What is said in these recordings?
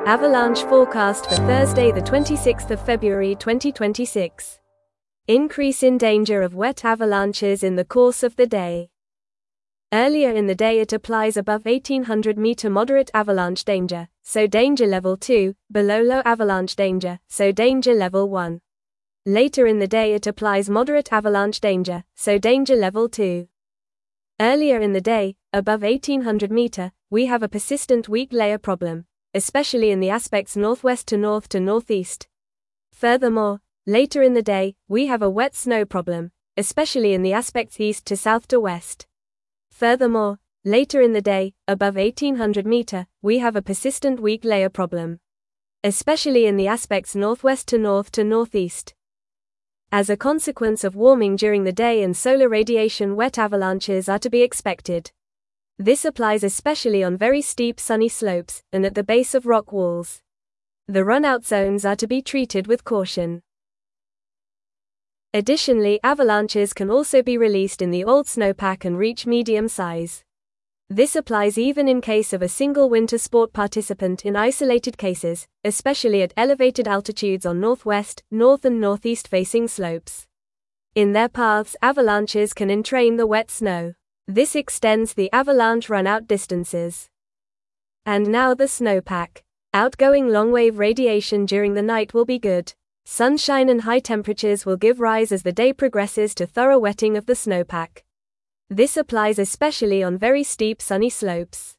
Avalanche forecast for Thursday, the 26th of February 2026. Increase in danger of wet avalanches in the course of the day. Earlier in the day it applies above 1800-meter moderate avalanche danger, so danger level 2, below low avalanche danger, so danger level 1. Later in the day it applies moderate avalanche danger, so danger level 2. Earlier in the day, above 1800 meter, we have a persistent weak layer problem, especially in the aspects northwest to northeast. Furthermore, later in the day, we have a wet snow problem, especially in the aspects east to south to west. Furthermore, later in the day, above 1800 meter, we have a persistent weak layer problem, especially in the aspects northwest to northeast. As a consequence of warming during the day and solar radiation, wet avalanches are to be expected. This applies especially on very steep sunny slopes and at the base of rock walls. The run-out zones are to be treated with caution. Additionally, avalanches can also be released in the old snowpack and reach medium size. This applies even in case of a single winter sport participant in isolated cases, especially at elevated altitudes on northwest, north and northeast facing slopes. In their paths, avalanches can entrain the wet snow. This extends the avalanche run-out distances. And now the snowpack. Outgoing long-wave radiation during the night will be good. Sunshine and high temperatures will give rise as the day progresses to thorough wetting of the snowpack. This applies especially on very steep sunny slopes.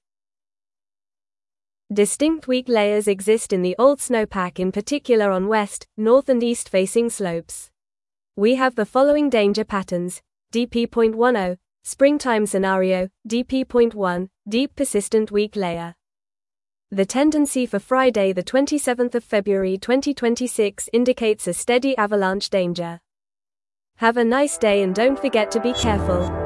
Distinct weak layers exist in the old snowpack, in particular on west, north and east facing slopes. We have the following danger patterns: DP.10, springtime scenario, DP.1, deep persistent weak layer. The tendency for Friday, the 27th of February 2026 indicates a steady avalanche danger. Have a nice day and don't forget to be careful.